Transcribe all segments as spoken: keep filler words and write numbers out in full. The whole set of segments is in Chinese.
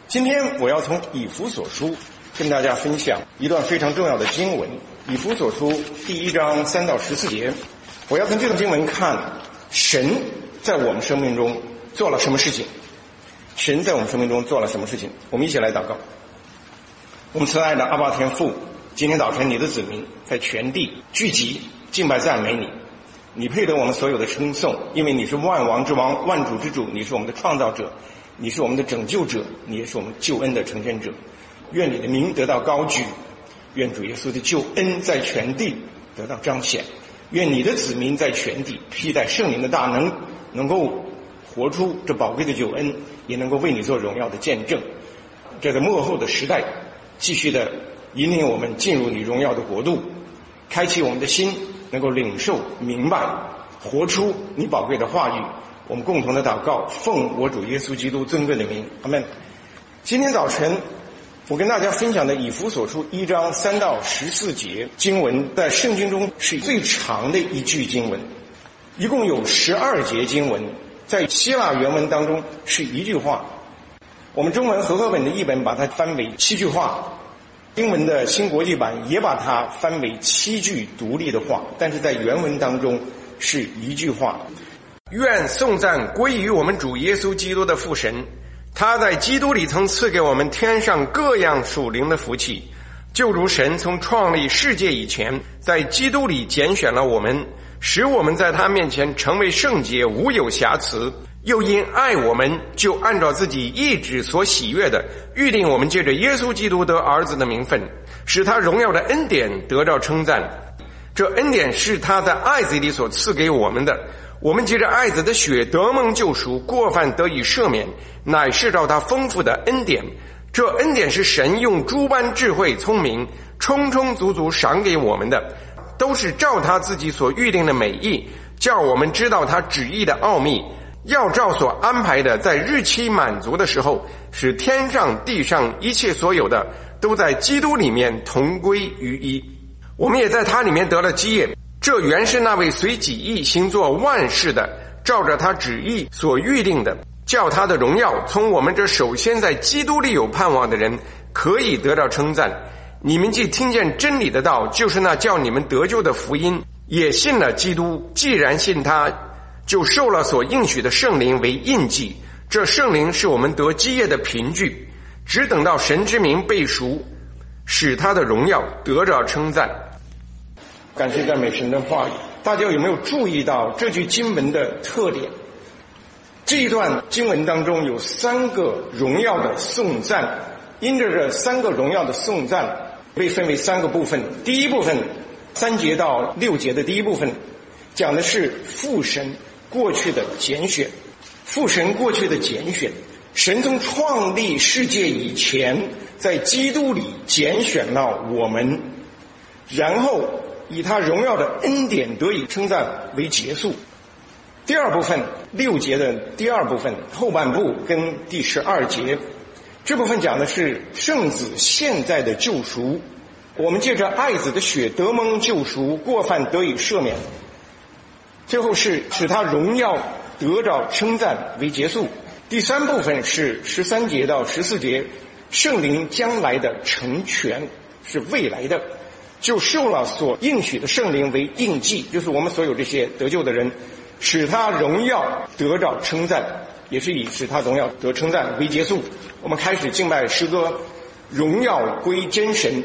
今天我要从以弗所书跟大家分享一段非常重要的经文，以弗所书第一章三到十四节。我要从这段经文看神在我们生命中做了什么事情，神在我们生命中做了什么事情。我们一起来祷告。我们慈爱的阿爸天父，今天早晨你的子民在全地聚集敬拜赞美你，你配得我们所有的称颂，因为你是万王之王，万主之主，你是我们的创造者，你是我们的拯救者，你也是我们救恩的成全者。愿你的名得到高举，愿主耶稣的救恩在全地得到彰显，愿你的子民在全地披戴圣灵的大能，能够活出这宝贵的救恩，也能够为你做荣耀的见证。这个末后的时代，继续的引领我们进入你荣耀的国度，开启我们的心，能够领受明白活出你宝贵的话语。我们共同的祷告，奉我主耶稣基督尊贵的名，阿们。今天早晨我跟大家分享的以弗所书一章三到十四节经文，在圣经中是最长的一句经文，一共有十二节经文，在希腊原文当中是一句话。我们中文和合本的译本把它翻为七句话，英文的新国际版也把它翻为七句独立的话，但是在原文当中是一句话。愿颂赞归于我们主耶稣基督的父神，他在基督里曾赐给我们天上各样属灵的福气，就如神从创立世界以前，在基督里拣选了我们，使我们在他面前成为圣洁，无有瑕疵。又因爱我们，就按照自己意志所喜悦的，预定我们借着耶稣基督得儿子的名分，使他荣耀的恩典得到称赞。这恩典是他在爱子里所赐给我们的，我们借着爱子的血得蒙救赎，过犯得以赦免，乃是照他丰富的恩典。这恩典是神用诸般智慧聪明充充足足赏给我们的，都是照他自己所预定的美意，叫我们知道他旨意的奥秘，要照所安排的，在日期满足的时候，使天上地上一切所有的都在基督里面同归于一。我们也在他里面得了基业，这原是那位随己意行作万事的，照着他旨意所预定的，叫他的荣耀从我们这首先在基督里有盼望的人可以得到称赞。你们既听见真理的道，就是那叫你们得救的福音，也信了基督，既然信他，就受了所应许的圣灵为印记。这圣灵是我们得基业的凭据，只等到神之名被赎，使他的荣耀得着称赞。感谢赞美神的话语。大家有没有注意到这句经文的特点？这一段经文当中有三个荣耀的颂赞，因着这三个荣耀的颂赞被分为三个部分。第一部分三节到六节的第一部分讲的是父神过去的拣选，父神过去的拣选，神从创立世界以前，在基督里拣选了我们，然后以他荣耀的恩典得以称赞为结束。第二部分六节的第二部分后半部跟第十二节，这部分讲的是圣子现在的救赎，我们借着爱子的血得蒙救赎，过犯得以赦免。最后是使他荣耀得着称赞为结束。第三部分是十三节到十四节，圣灵将来的成全，是未来的，就受了所应许的圣灵为印记，就是我们所有这些得救的人，使他荣耀得着称赞，也是以使他荣耀得称赞为结束。我们开始敬拜诗歌，荣耀归真神，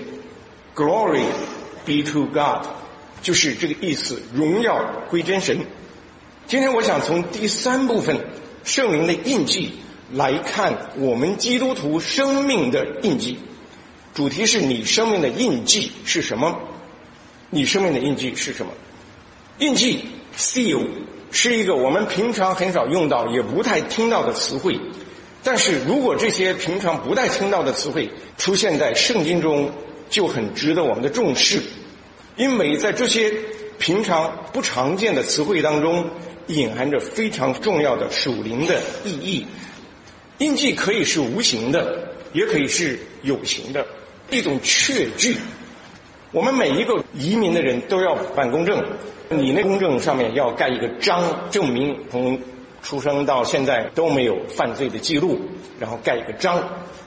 Glory be to God， 就是这个意思，荣耀归真神。今天我想从第三部分圣灵的印记来看我们基督徒生命的印记。主题是你生命的印记是什么？你生命的印记是什么？印记 seal 是一个我们平常很少用到也不太听到的词汇，但是如果这些平常不太听到的词汇出现在圣经中，就很值得我们的重视，因为在这些平常不常见的词汇当中隐含着非常重要的属灵的意义。印记可以是无形的，也可以是有形的，一种确据。我们每一个移民的人都要办公证，你那公证上面要盖一个章，证明从出生到现在都没有犯罪的记录，然后盖一个章。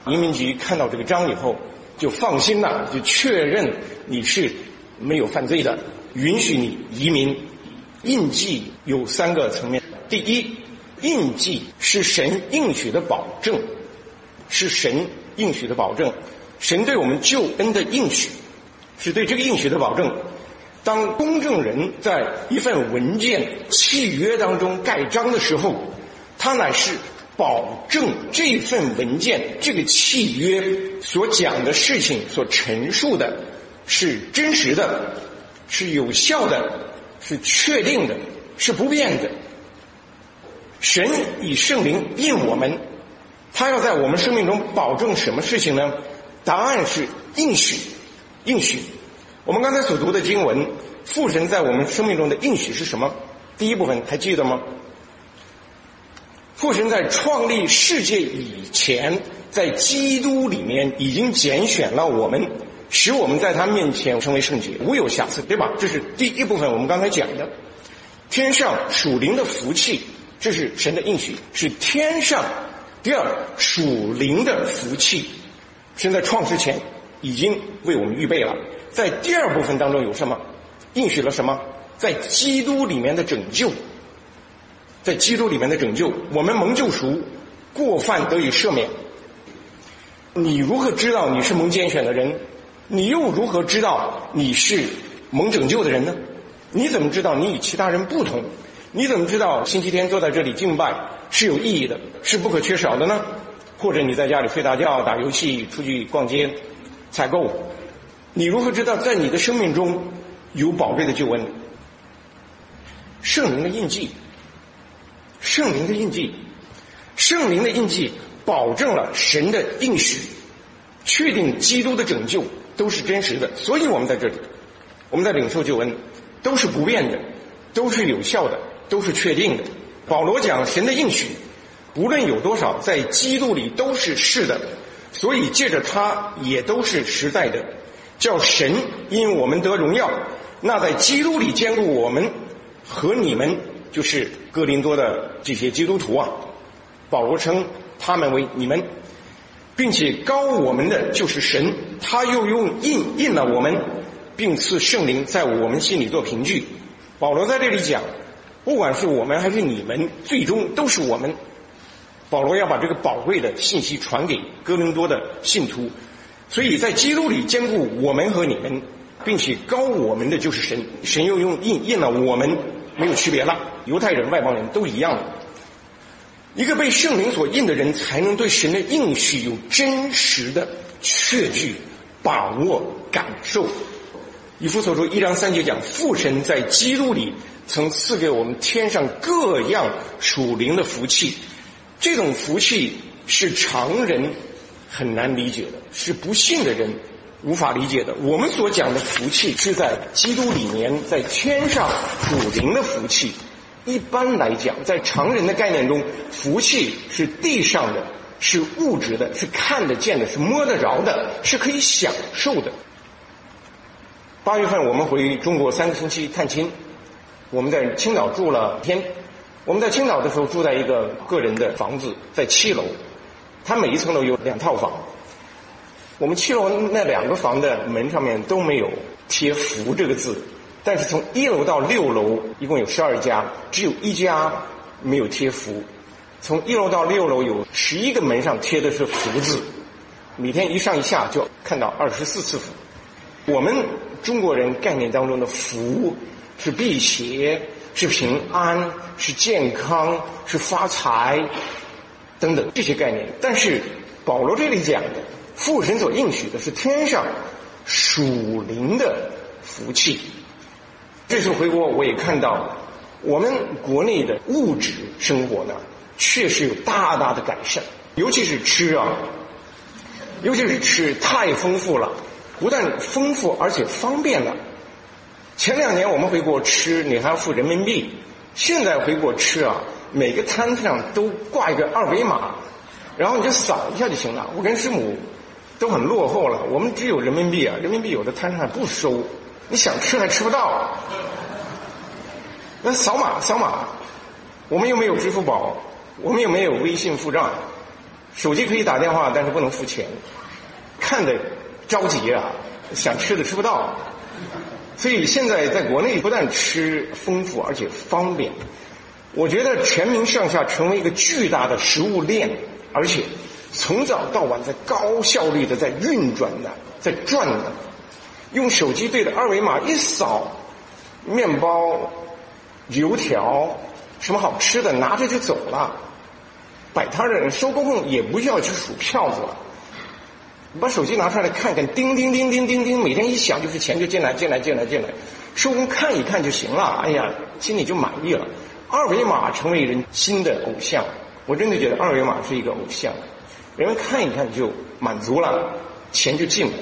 移民局看到这个章以后就放心了，就确认你是没有犯罪的，允许你移民。印记有三个层面，第一，印记是神应许的保证，是神应许的保证，神对我们救恩的应许，是对这个应许的保证。当公证人在一份文件契约当中盖章的时候，他乃是保证这份文件这个契约所讲的事情所陈述的是真实的，是有效的，是确定的，是不变的。神以圣灵印我们，他要在我们生命中保证什么事情呢？答案是应许。应许我们刚才所读的经文，父神在我们生命中的应许是什么？第一部分还记得吗？父神在创立世界以前，在基督里面已经拣选了我们，使我们在他面前成为圣洁，无有瑕疵，对吧？这是第一部分我们刚才讲的。天上属灵的福气，这是神的应许，是天上。第二，属灵的福气，神在创世前已经为我们预备了。在第二部分当中有什么？应许了什么？在基督里面的拯救，在基督里面的拯救，我们蒙救赎，过犯得以赦免。你如何知道你是蒙拣选的人？你又如何知道你是蒙拯救的人呢？你怎么知道你与其他人不同？你怎么知道星期天坐在这里敬拜是有意义的，是不可缺少的呢？或者你在家里睡大觉、打游戏、出去逛街、采购，你如何知道在你的生命中有宝贵的救恩？圣灵的印记，圣灵的印记，圣灵的印记保证了神的应许，确定基督的拯救都是真实的。所以我们在这里，我们在领受救恩都是不变的，都是有效的，都是确定的。保罗讲神的应许无论有多少，在基督里都是是的，所以借着他也都是实在的，叫神因我们得荣耀。那在基督里兼顾我们和你们，就是哥林多的这些基督徒啊，保罗称他们为你们，并且膏我们的就是神，他又用印印了我们，并赐圣灵在我们心里做凭据。保罗在这里讲，不管是我们还是你们，最终都是我们。保罗要把这个宝贵的信息传给哥林多的信徒，所以在基督里兼顾我们和你们，并且膏我们的就是神，神又用印印了我们，没有区别了，犹太人外邦人都一样的。一个被圣灵所印的人，才能对神的应许有真实的确据、把握、感受。以弗所书一章三节讲，父神在基督里曾赐给我们天上各样属灵的福气，这种福气是常人很难理解的，是不信的人无法理解的。我们所讲的福气是在基督里面，在天上属灵的福气。一般来讲，在常人的概念中，福气是地上的，是物质的，是看得见的，是摸得着的，是可以享受的。八月份我们回中国三个星期探亲，我们在青岛住了天。我们在青岛的时候住在一个个人的房子，在七楼，它每一层楼有两套房。我们七楼那两个房的门上面都没有贴福这个字，但是从一楼到六楼一共有十二家，只有一家没有贴福。从一楼到六楼有十一个门上贴的是福字，每天一上一下就看到二十四次福。我们中国人概念当中的福是辟邪，是平安，是健康，是发财等等这些概念。但是保罗这里讲的父神所应许的是天上属灵的福气。这次回国我也看到我们国内的物质生活呢确实有大大的改善，尤其是吃啊，尤其是吃太丰富了，不但丰富而且方便了。前两年我们回国吃你还要付人民币，现在回国吃啊，每个摊子上都挂一个二维码，然后你就扫一下就行了。我跟师母都很落后了，我们只有人民币啊，人民币有的摊上不收，你想吃还吃不到。那扫码扫码，我们又没有支付宝，我们又没有微信付账， 手机可以打电话，但是不能付钱，看得着急啊，想吃的吃不到。所以现在在国内不但吃丰富，而且方便。我觉得全民上下成为一个巨大的食物链，而且从早到晚在高效率的在运转的，在转的。用手机对着二维码一扫，面包、油条，什么好吃的拿着就走了。摆摊的人收工后也不需要去数票子了，你把手机拿出来看看，叮叮叮叮叮叮，每天一响就是钱就进来进来进来进来，收工看一看就行了，哎呀，心里就满意了。二维码成为人新的偶像，我真的觉得二维码是一个偶像，人们看一看就满足了，钱就进来。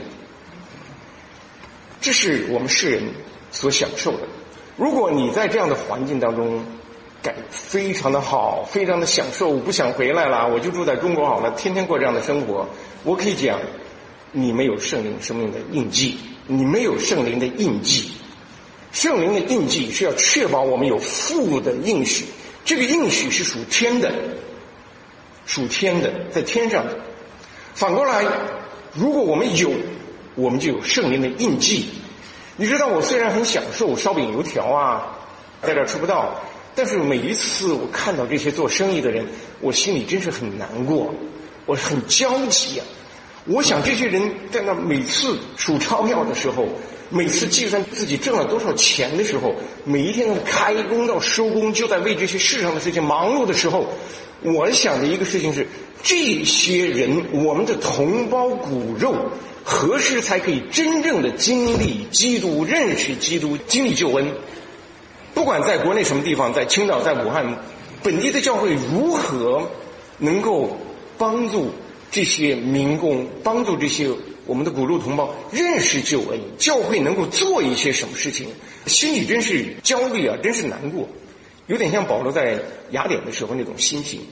这是我们世人所享受的。如果你在这样的环境当中感非常的好，非常的享受，不想回来了，我就住在中国好了，天天过这样的生活，我可以讲，你没有圣灵生命的印记，你没有圣灵的印记。圣灵的印记是要确保我们有父的应许，这个应许是属天的，属天的，在天上的。反过来，如果我们有，我们就有圣灵的印记。你知道，我虽然很享受烧饼油条啊，在这儿吃不到，但是每一次我看到这些做生意的人，我心里真是很难过，我很焦急啊。我想这些人在那每次数钞票的时候，每次计算自己挣了多少钱的时候，每一天开工到收工就在为这些世上的事情忙碌的时候，我想的一个事情是，这些人，我们的同胞骨肉，何时才可以真正的经历基督，认识基督，经历救恩？不管在国内什么地方，在青岛，在武汉，本地的教会如何能够帮助这些民工，帮助这些我们的骨肉同胞认识救恩，教会能够做一些什么事情，心里真是焦虑啊，真是难过，有点像保罗在雅典的时候那种心情。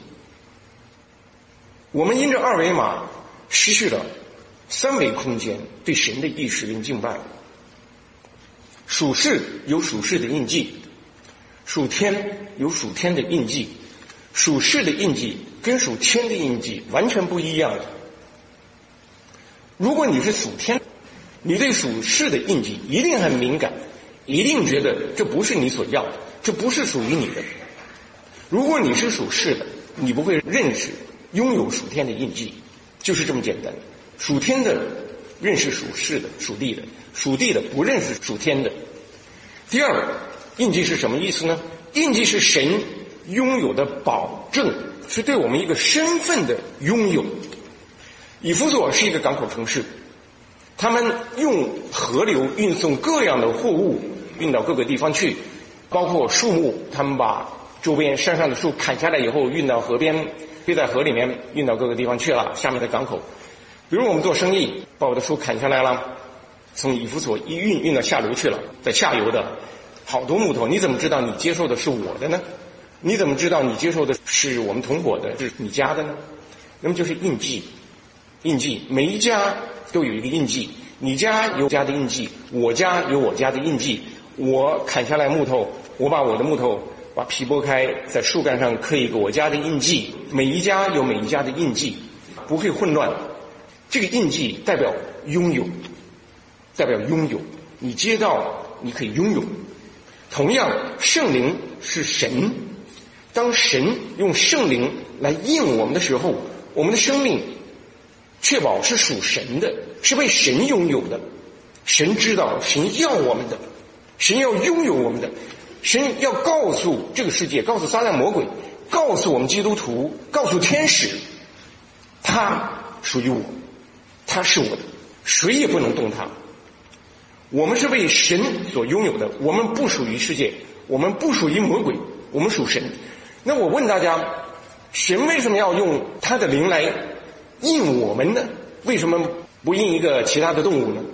我们因着二维码失去了三维空间对神的意识跟敬拜。属世有属世的印记，属天有属天的印记，属世的印记跟属天的印记完全不一样的。如果你是属天，你对属世的印记一定很敏感，一定觉得这不是你所要的，这不是属于你的。如果你是属世的，你不会认识拥有属天的印记，就是这么简单。属天的认识属世的，属地的，属地的不认识属天的。第二个，印记是什么意思呢？印记是神拥有的保证，是对我们一个身份的拥有。以弗所是一个港口城市，他们用河流运送各样的货物运到各个地方去，包括树木，他们把周边山上的树砍下来以后运到河边，堆在河里面运到各个地方去了，下面的港口。比如我们做生意，把我的树砍下来了，从以弗所一运运到下游去了，在下游的好多木头，你怎么知道你接受的是我的呢？你怎么知道你接受的是我们同伙的，是你家的呢？那么就是印记，印记每一家都有一个印记，你家有家的印记，我家有我家的印记。我砍下来木头，我把我的木头把皮剥开，在树干上刻一个我家的印记，每一家有每一家的印记，不会混乱。这个印记代表拥有，代表拥有，你接到你可以拥有。同样，圣灵是神，当神用圣灵来印我们的时候，我们的生命确保是属神的，是被神拥有的。神知道，神要我们的，神要拥有我们的，神要告诉这个世界，告诉撒旦魔鬼，告诉我们基督徒，告诉天使，他属于我，他是我的，谁也不能动他。我们是被神所拥有的，我们不属于世界，我们不属于魔鬼，我们属神。那我问大家，神为什么要用他的灵来印我们呢？为什么不印一个其他的动物呢？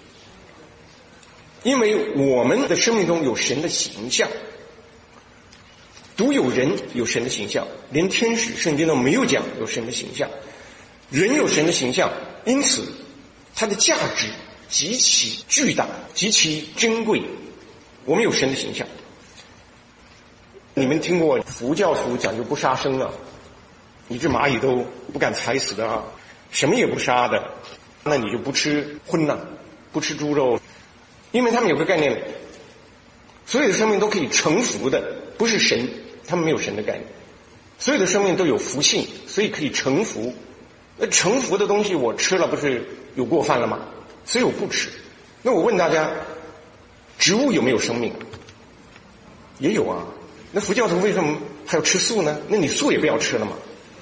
因为我们的生命中有神的形象，独有人有神的形象，连天使圣经都没有讲有神的形象。人有神的形象，因此它的价值极其巨大，极其珍贵。我们有神的形象。你们听过佛教徒讲究不杀生啊？ 你这蚂蚁都不敢踩死的啊，什么也不杀的，那你就不吃荤了，不吃猪肉，因为他们有个概念，所有的生命都可以成福的，不是神，他们没有神的概念，所有的生命都有福性，所以可以成福。那成福的东西我吃了不是有过犯了吗？所以我不吃。那我问大家，植物有没有生命？也有啊。那佛教徒为什么还要吃素呢？那你素也不要吃了嘛。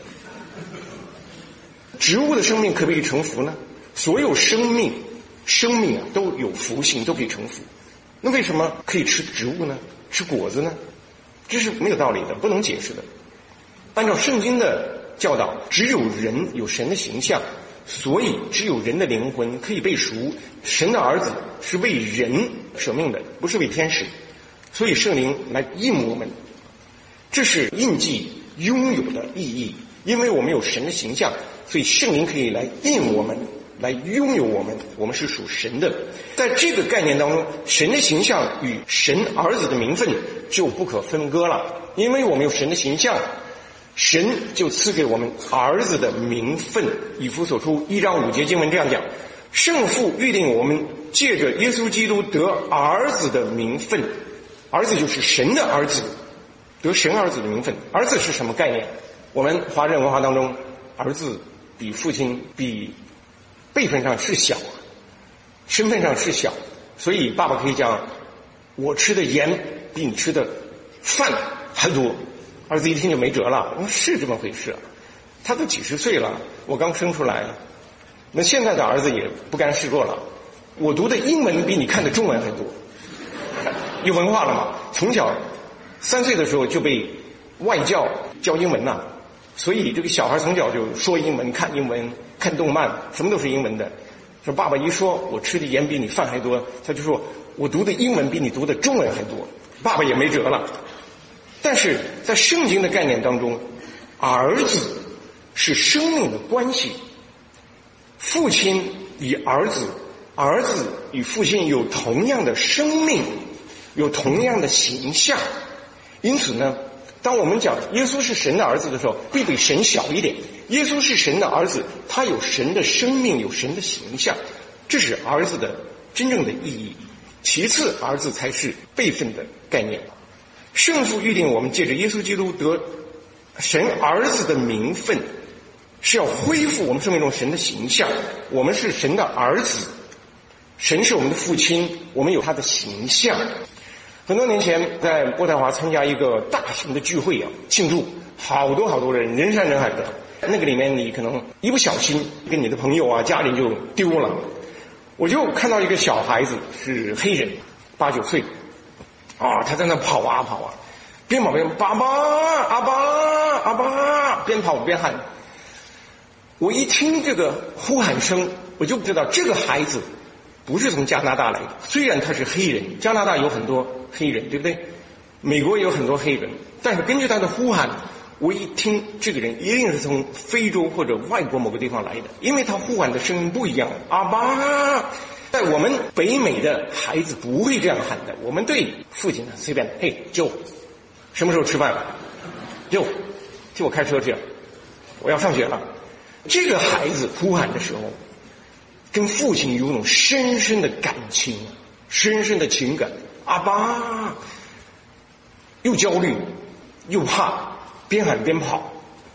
植物的生命可不可以成福呢？所有生命生命啊都有福性，都可以成福。那为什么可以吃植物呢？吃果子呢？这是没有道理的，不能解释的。按照圣经的教导，只有人有神的形象，所以只有人的灵魂可以被赎。神的儿子是为人舍命的，不是为天使，所以圣灵来印我们，这是印记拥有的意义。因为我们有神的形象，所以圣灵可以来印我们，来拥有我们，我们是属神的。在这个概念当中，神的形象与神儿子的名分就不可分割了。因为我们有神的形象，神就赐给我们儿子的名分。以弗所书一章五节经文这样讲，圣父预定我们借着耶稣基督得儿子的名分。儿子就是神的儿子，得神儿子的名分。儿子是什么概念？我们华人文化当中，儿子比父亲比辈分上是小，身份上是小，所以爸爸可以讲，我吃的盐比你吃的饭还多。儿子一听就没辙了，我说是这么回事啊，他都几十岁了，我刚生出来，那现在的儿子也不甘示弱了，我读的英文比你看的中文还多，有文化了嘛？从小三岁的时候就被外教教英文了，所以这个小孩从小就说英文、看英文、看动漫，什么都是英文的。说爸爸一说我吃的盐比你饭还多，他就说我读的英文比你读的中文还多，爸爸也没辙了。但是在圣经的概念当中，儿子是生命的关系，父亲与儿子，儿子与父亲有同样的生命，有同样的形象。因此呢，当我们讲耶稣是神的儿子的时候，必比神小一点。耶稣是神的儿子，他有神的生命，有神的形象，这是儿子的真正的意义。其次，儿子才是辈分的概念。圣父预定我们借着耶稣基督得神儿子的名分，是要恢复我们生命中神的形象。我们是神的儿子，神是我们的父亲，我们有他的形象。很多年前在渥太华参加一个大型的聚会啊，庆祝，好多好多人，人山人海的。那个里面你可能一不小心跟你的朋友啊、家人就丢了。我就看到一个小孩子是黑人，八九岁，啊，他在那跑啊跑啊，边跑边爸爸阿爸阿爸，边跑边喊。我一听这个呼喊声，我就知道这个孩子不是从加拿大来的。虽然他是黑人，加拿大有很多黑人，对不对？美国也有很多黑人，但是根据他的呼喊，我一听这个人一定是从非洲或者外国某个地方来的，因为他呼喊的声音不一样。阿爸，在我们北美的孩子不会这样喊的，我们对父亲呢随便，嘿，就什么时候吃饭？就就我开车去了，我要上学了。这个孩子呼喊的时候，跟父亲有种深深的感情，深深的情感。阿爸，又焦虑又怕，边喊边跑。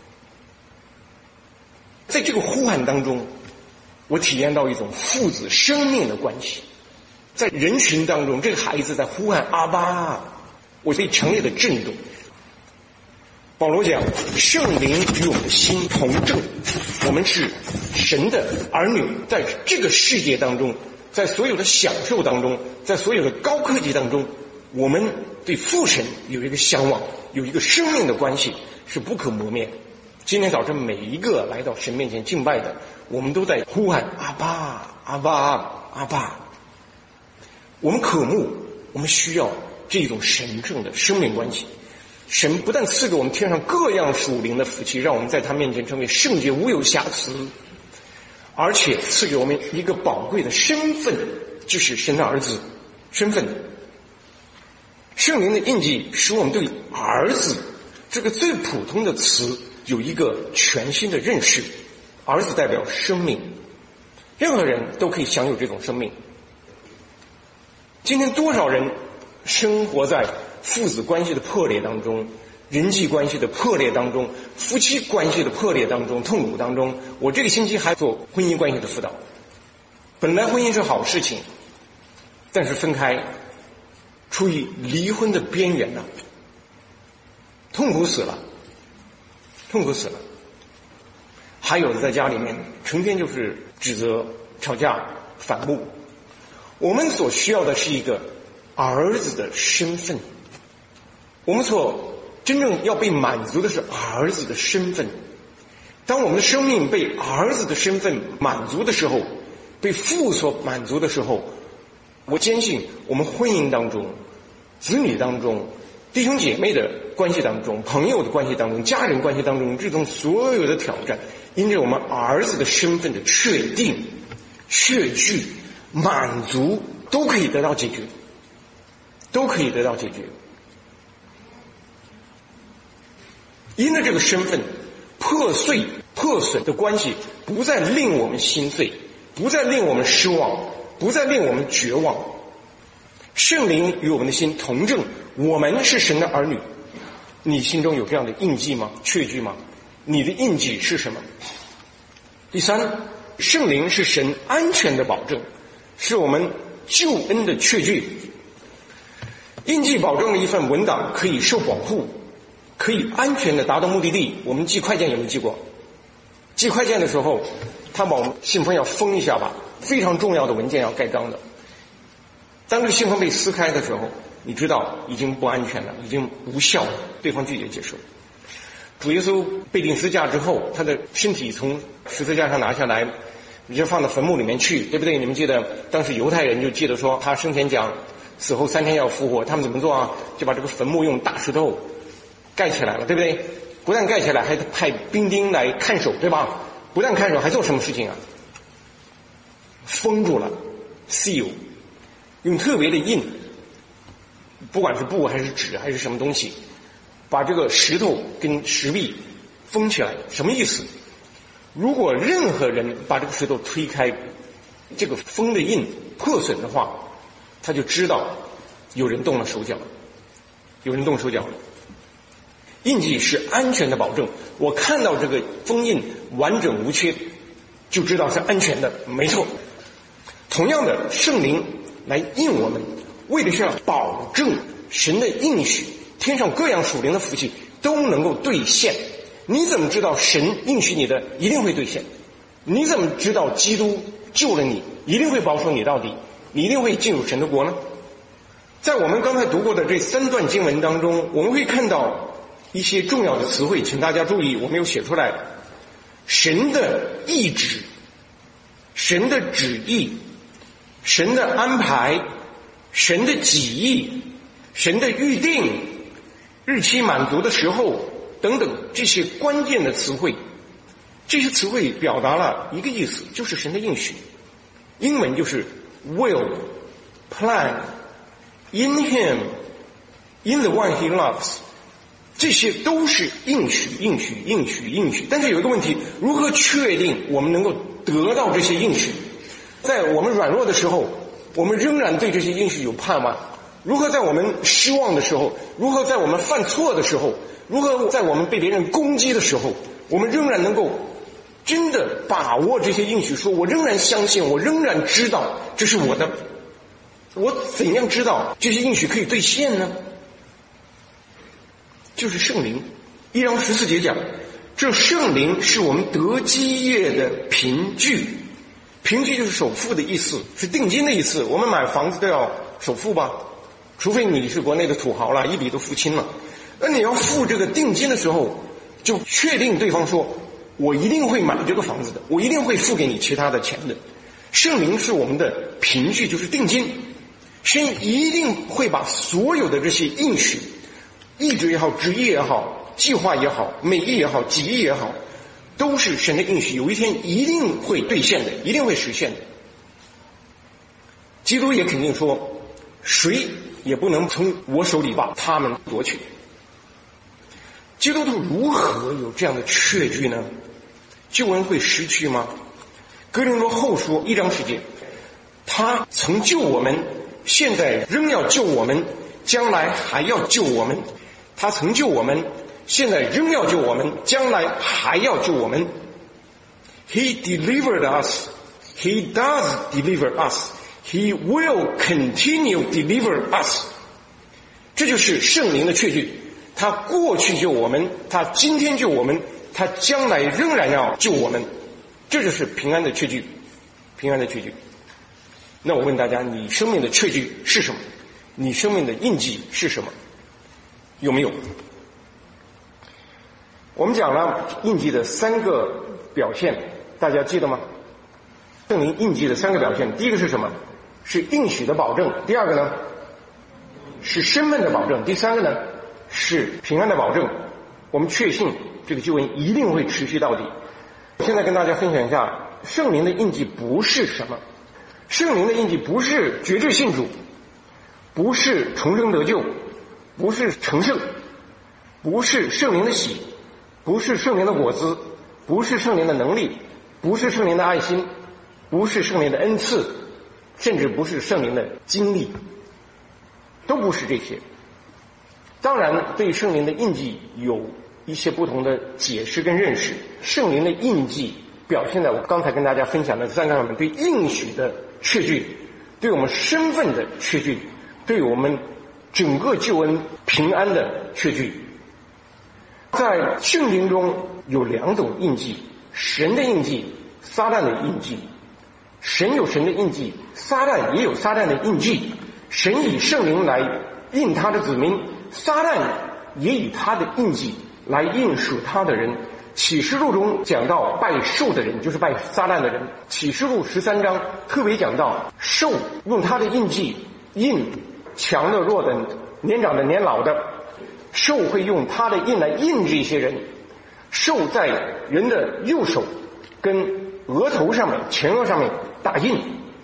在这个呼喊当中，我体验到一种父子生命的关系。在人群当中，这个孩子在呼喊阿爸，我被强烈的震动。保罗讲，圣灵与我们的心同正，我们是神的儿女。在这个世界当中，在所有的享受当中，在所有的高科技当中，我们对父神有一个向往，有一个生命的关系，是不可磨灭。今天早晨每一个来到神面前敬拜的，我们都在呼喊阿爸阿爸阿爸。我们渴慕，我们需要这种神圣的生命关系。神不但赐给我们天上各样属灵的福气，让我们在他面前成为圣洁无有瑕疵，而且赐给我们一个宝贵的身份，就是神的儿子身份。圣灵的印记使我们对儿子这个最普通的词有一个全新的认识。儿子代表生命，任何人都可以享有这种生命。今天多少人生活在父子关系的破裂当中，人际关系的破裂当中，夫妻关系的破裂当中，痛苦当中。我这个星期还做婚姻关系的辅导。本来婚姻是好事情，但是分开，处于离婚的边缘了，痛苦死了，痛苦死了。还有的在家里面成天就是指责、吵架、反目。我们所需要的是一个儿子的身份，我们所真正要被满足的是儿子的身份。当我们的生命被儿子的身份满足的时候，被父所满足的时候，我坚信我们婚姻当中、子女当中、弟兄姐妹的关系当中、朋友的关系当中、家人关系当中，这种所有的挑战，因着我们儿子的身份的确定、确据、满足，都可以得到解决，都可以得到解决。因着这个身份，破碎、破损的关系不再令我们心碎，不再令我们失望，不再令我们绝望。圣灵与我们的心同证，我们是神的儿女。你心中有这样的印记吗？确据吗？你的印记是什么？第三，圣灵是神安全的保证，是我们救恩的确据。印记保证了一份文档可以受保护，可以安全的达到目的地。我们寄快件有没有寄过？寄快件的时候，他把我们信封要封一下吧，非常重要的文件要盖章的。当这个信封被撕开的时候，你知道已经不安全了，已经无效了，对方拒绝接受。主耶稣被钉十字架之后，他的身体从十字架上拿下来，直接放到坟墓里面去，对不对？你们记得当时犹太人就记得说他生前讲死后三天要复活，他们怎么做啊？就把这个坟墓用大石头盖起来了，对不对？不但盖起来，还派兵丁来看守，对吧？不但看守，还做什么事情啊？封住了 seal， 用特别的印，不管是布还是纸还是什么东西，把这个石头跟石壁封起来。什么意思？如果任何人把这个石头推开，这个封的印破损的话，他就知道有人动了手脚，有人动手脚了。印记是安全的保证，我看到这个封印完整无缺，就知道是安全的，没错。同样的，圣灵来印我们，为的是要保证神的应许，天上各样属灵的福气都能够兑现。你怎么知道神应许你的一定会兑现？你怎么知道基督救了你，一定会保守你到底，你一定会进入神的国呢？在我们刚才读过的这三段经文当中，我们会看到一些重要的词汇，请大家注意，我没有写出来。神的意志，神的旨意，神的安排，神的己意，神的预定，日期满足的时候等等，这些关键的词汇，这些词汇表达了一个意思，就是神的应许。英文就是 will, plan, in him, in the one he loves， 这些都是应许应许应许应许。但是有一个问题，如何确定我们能够得到这些应许？在我们软弱的时候，我们仍然对这些应许有盼望。如何在我们失望的时候，如何在我们犯错的时候，如何在我们被别人攻击的时候，我们仍然能够真的把握这些应许，说我仍然相信，我仍然知道这是我的。我怎样知道这些应许可以兑现呢？就是圣灵。一章十四节讲，这圣灵是我们得基业的凭据。凭据就是首付的意思，是定金的意思。我们买房子都要首付吧，除非你是国内的土豪了，一笔都付清了。那你要付这个定金的时候，就确定对方说我一定会买这个房子的，我一定会付给你其他的钱的。圣灵是我们的凭据，就是定金。神一定会把所有的这些应许，意志也好，旨意也好，计划也好，美意也好，己意也好，都是神的应许，有一天一定会兑现的，一定会实现的。基督也肯定说，谁也不能从我手里把他们夺取。 基督徒如何有这样的确据呢？救恩会失去吗？哥林多后书一章十节，他曾救我们，现在仍要救我们，将来还要救我们。他曾救我们，现在仍要救我们，将来还要救我们。He delivered us. He does deliver us. He will continue deliver us. 这就是圣灵的确据。他过去救我们，他今天救我们，他将来仍然要救我们。这就是平安的确据，平安的确据。那我问大家，你生命的确据是什么？你生命的印记是什么？有没有？我们讲了印记的三个表现，大家记得吗？圣灵印记的三个表现，第一个是什么？是应许的保证。第二个呢，是身份的保证。第三个呢，是平安的保证。我们确信这个救恩一定会持续到底。现在跟大家分享一下，圣灵的印记不是什么？圣灵的印记不是决志信主，不是重生得救，不是成圣，不是圣灵的喜，不是圣灵的果子，不是圣灵的能力，不是圣灵的爱心，不是圣灵的恩赐，甚至不是圣灵的经历，都不是这些。当然，对圣灵的印记有一些不同的解释跟认识。圣灵的印记表现在我刚才跟大家分享的三个上面：对应许的确据，对我们身份的确据，对我们整个救恩平安的确据。在圣经中有两种印记：神的印记，撒旦的印记。神有神的印记，撒旦也有撒旦的印记。神以圣灵来印他的子民，撒旦也以他的印记来印属他的人。启示录中讲到拜兽的人，就是拜撒旦的人。启示录十三章特别讲到兽用他的印记印强的弱的年长的年老的，兽会用他的印来印这些人。兽在人的右手跟额头上面前额上面打印，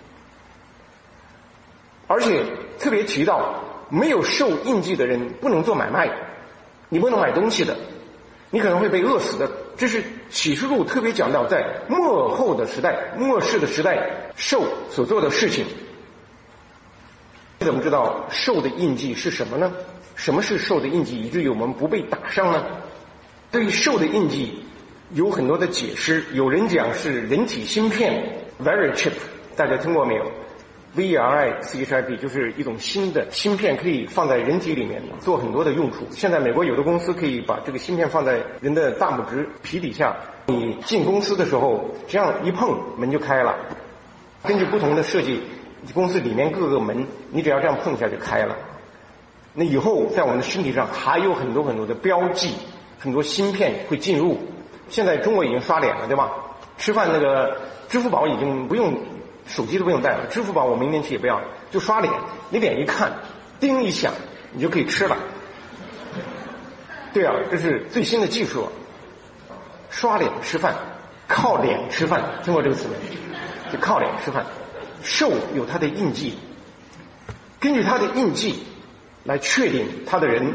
而且特别提到没有受印记的人不能做买卖，你不能买东西的，你可能会被饿死的。这是启示录特别讲到在末后的时代，末世的时代兽所做的事情。你怎么知道兽的印记是什么呢？什么是兽的印记，以至于我们不被打伤呢？对于兽的印记有很多的解释，有人讲是人体芯片 Very chip， 大家听过没有？ V R I C H I P 就是一种新的芯片，可以放在人体里面做很多的用处。现在美国有的公司可以把这个芯片放在人的大拇指皮底下，你进公司的时候这样一碰门就开了。根据不同的设计，公司里面各个门你只要这样碰一下就开了。那以后在我们的身体上还有很多很多的标记，很多芯片会进入。现在中国已经刷脸了，对吧？吃饭那个支付宝已经不用，手机都不用带了，支付宝我明年起也不要，就刷脸。你脸一看，叮一响，你就可以吃了。对啊，这是最新的技术，刷脸吃饭，靠脸吃饭，听过这个词没？就靠脸吃饭。兽有它的印记，根据它的印记来确定它的人。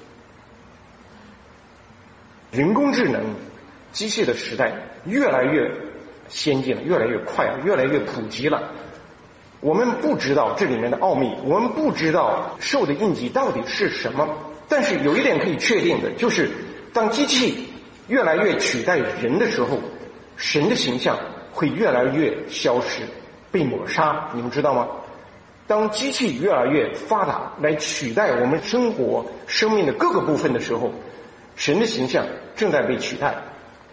人工智能机械的时代越来越先进了，越来越快了，越来越普及了。我们不知道这里面的奥秘，我们不知道兽的印记到底是什么。但是有一点可以确定的，就是当机器越来越取代人的时候，神的形象会越来越消失，被抹杀。你们知道吗？当机器越来越发达，来取代我们生活生命的各个部分的时候，神的形象正在被取代。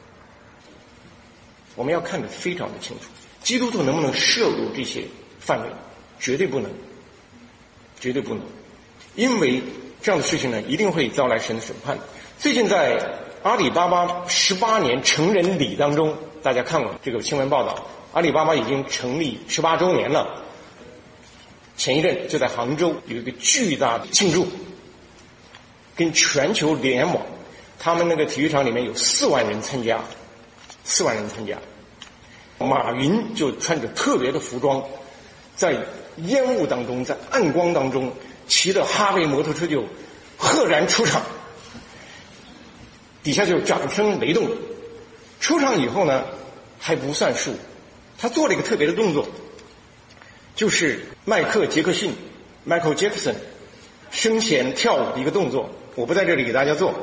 我们要看得非常的清楚，基督徒能不能涉入这些范围？绝对不能，绝对不能，因为这样的事情呢，一定会招来神的审判。最近在阿里巴巴十八年成人礼当中，大家看过这个新闻报道，阿里巴巴已经成立十八周年了。前一阵就在杭州有一个巨大的庆祝，跟全球联网，他们那个体育场里面有四万人参加，四万人参加。马云就穿着特别的服装，在烟雾当中，在暗光当中，骑着哈雷摩托车就赫然出场。 底下就掌声雷动。出场以后呢，还不算数，他做了一个特别的动作，就是迈克·杰克逊 （Michael Jackson） 生前跳舞的一个动作，我不在这里给大家做。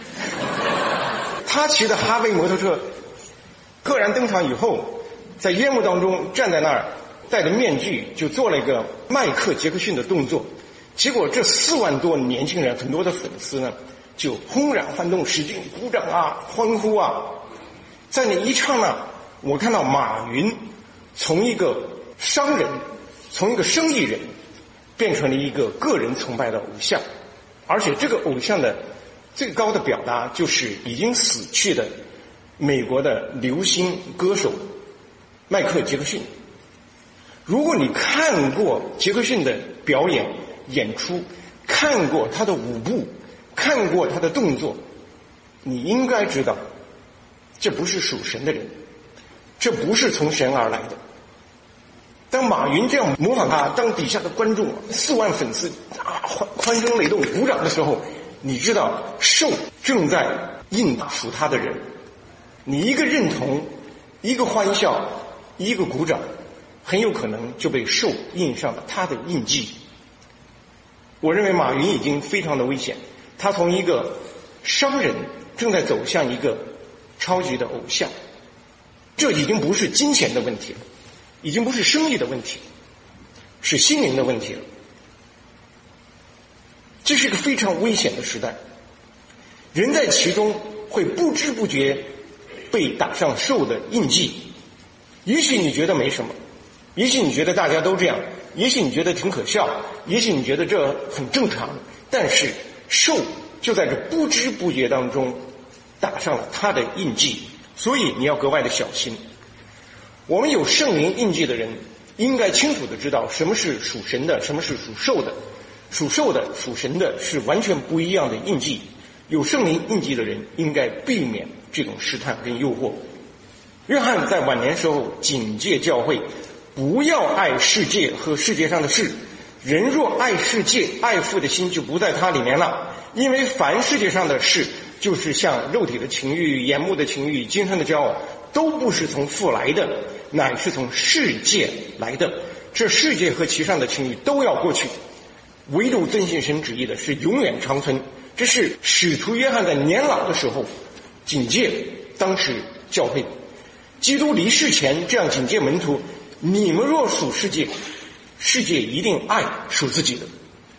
他骑的哈维摩托车赫然登场以后，在烟幕当中站在那儿，戴着面具，就做了一个迈克·杰克逊的动作。结果这四万多年轻人，很多的粉丝呢，就轰然撼动，使劲鼓掌啊，欢呼啊。在那一刹那，我看到马云从一个商人，从一个生意人，变成了一个个人崇拜的偶像，而且这个偶像的最高的表达就是已经死去的美国的流行歌手迈克·杰克逊。如果你看过杰克逊的表演演出，看过他的舞步，看过他的动作，你应该知道，这不是属神的人，这不是从神而来的。当马云这样模仿他，当底下的观众四万粉丝啊欢欢声雷动鼓掌的时候，你知道兽正在印属他的人。你一个认同，一个欢笑，一个鼓掌，很有可能就被兽印上了他的印记。我认为马云已经非常的危险，他从一个商人正在走向一个超级的偶像，这已经不是金钱的问题了，已经不是生意的问题，是心灵的问题了。这是一个非常危险的时代，人在其中会不知不觉被打上兽的印记。也许你觉得没什么，也许你觉得大家都这样，也许你觉得挺可笑，也许你觉得这很正常，但是兽就在这不知不觉当中打上了他的印记，所以你要格外的小心。我们有圣灵印记的人应该清楚的知道什么是属神的，什么是属兽的。属兽的属神的是完全不一样的印记，有圣灵印记的人应该避免这种试探跟诱惑。约翰在晚年时候警戒教会，不要爱世界和世界上的事，人若爱世界，爱父的心就不在他里面了。因为凡世界上的事，就是像肉体的情欲、眼目的情欲、今生的骄傲，都不是从父来的，乃是从世界来的。这世界和其上的情欲都要过去，唯独遵行神旨意的是永远长存。这是使徒约翰在年老的时候警戒当时教会。基督离世前这样警戒门徒，你们若属世界，世界一定爱属自己的。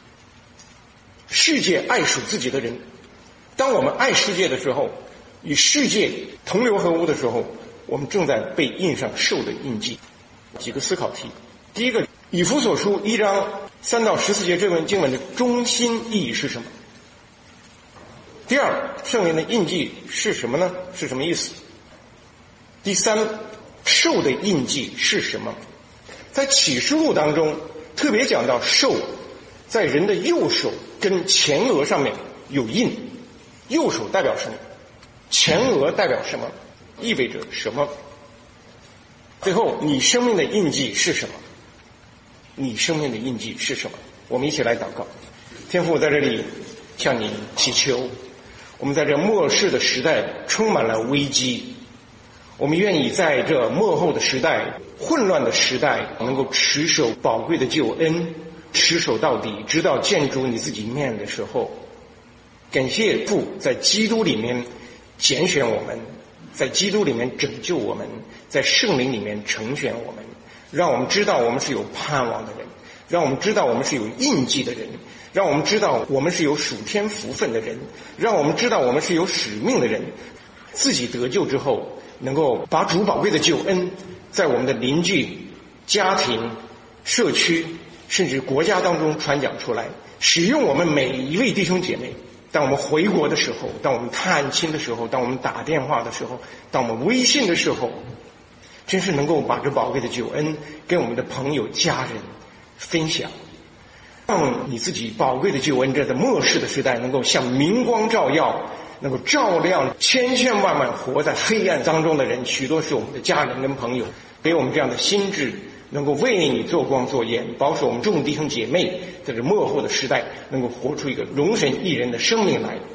世界爱属自己的人，当我们爱世界的时候，与世界同流合污的时候，我们正在被印上兽的印记。几个思考题。第一个，以弗所书一章三到十四节这文经文的中心意义是什么？第二，圣灵的印记是什么呢？是什么意思？第三，兽的印记是什么？在启示录当中特别讲到兽在人的右手跟前额上面有印，右手代表什么？前额代表什么？意味着什么？最后，你生命的印记是什么？你生命的印记是什么？我们一起来祷告。天父，在这里向你祈求，我们在这末世的时代充满了危机，我们愿意在这末后的时代、混乱的时代，能够持守宝贵的救恩，持守到底，直到见主你自己面的时候。感谢父在基督里面拣选我们，在基督里面拯救我们，在圣灵里面成全我们，让我们知道我们是有盼望的人，让我们知道我们是有印记的人，让我们知道我们是有属天福分的人，让我们知道我们是有使命的人。自己得救之后，能够把主宝贵的救恩在我们的邻居、家庭、社区甚至国家当中传讲出来，使用我们每一位弟兄姐妹。当我们回国的时候，当我们探亲的时候，当我们打电话的时候，当我们微信的时候，真是能够把这宝贵的救恩跟我们的朋友家人分享，让你自己宝贵的救恩这在末世的时代能够像明光照耀，能够照亮千千万万活在黑暗当中的人，许多是我们的家人跟朋友，给我们这样的心智，能够为你做光做盐，保守我们众弟兄姐妹在这末后的时代能够活出一个荣神益人的生命来。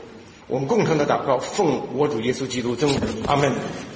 我们共同的祷告，奉我主耶稣基督尊荣的名，阿门。